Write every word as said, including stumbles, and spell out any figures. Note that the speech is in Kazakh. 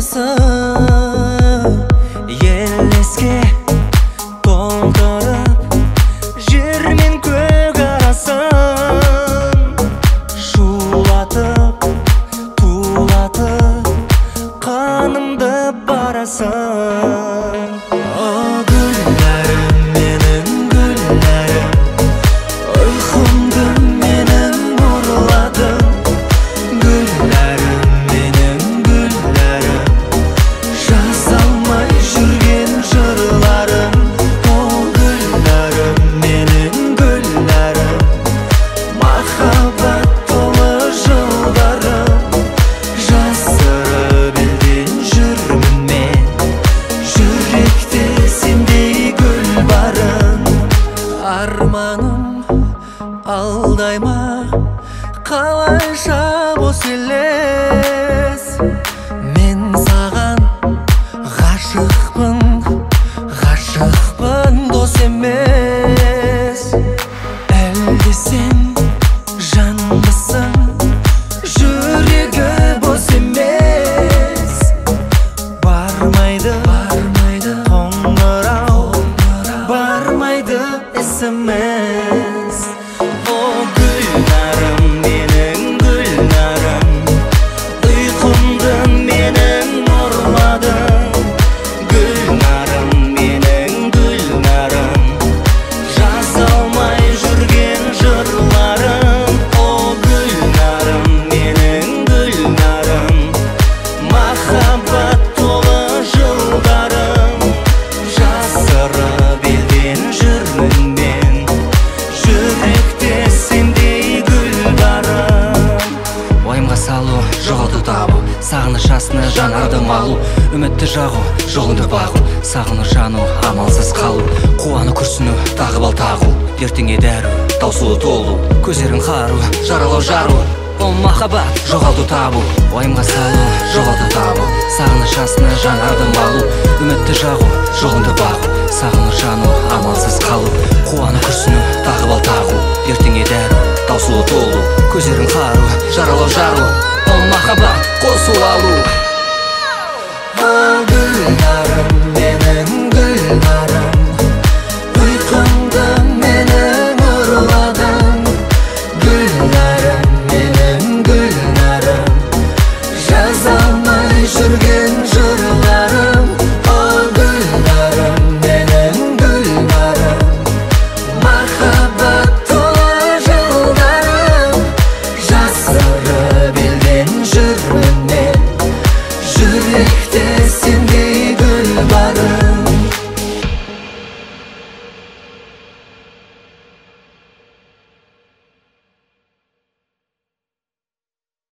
болмасы елеске толтырып жер мен көк арасын шулатып тулатып қанымды барасың. О гүлләрім, менің гүлләрім, ұйқымды менің ұрладың. Гүлләрім, менің гүлләрім, жаза алмай жүрген жырларым. О гүлләрім, менің гүлләрім, махаббат толы жылдарым. Жасырып елден жүрмін мен, жүректе сендей гүл барын. Арманым алдай ма, қалайша бос елес. Мен саған ғашықпын, ғашықпын, дос емес. Әлде сен жанбысың, жүрегі бос емес. Бармайды, бармайды қоңырау, бармайды смс. О гүлнәрім, менің гүлнәрім, ұйқымды менің ұрладың. Гүлнәрім, менің гүлнәрім, жаза алмай жүрген жырларым. О гүлнәрім, менің гүлнәрім, махаббат толы жылдарым. Жасырып елден жүрмін мен, жүректе сендей гүл барым. Уайымға салу, жоғалту табу, сағыныш астына жанарды малу, үмітті жағу, жолыңды бағу, сағыну жану, амалсыз қалу, қуану күрсіну, тағып ал тағу, ертеңге дәру, таусылу толу, көздерін қару, жаралау жару. Ол махаббат, жоғалту табу, уайымға салу, жоғалту табу, сағыныш астына жанарды малу, үмітті жағу, жолыңды бағу, сағыну жану, амалсыз қалу, қуану күрсіну, тағып ал тағу, ертеңге дәру, таусылу толу, көздерін қару, жаралау жару. Ол махаббат, қосу алу.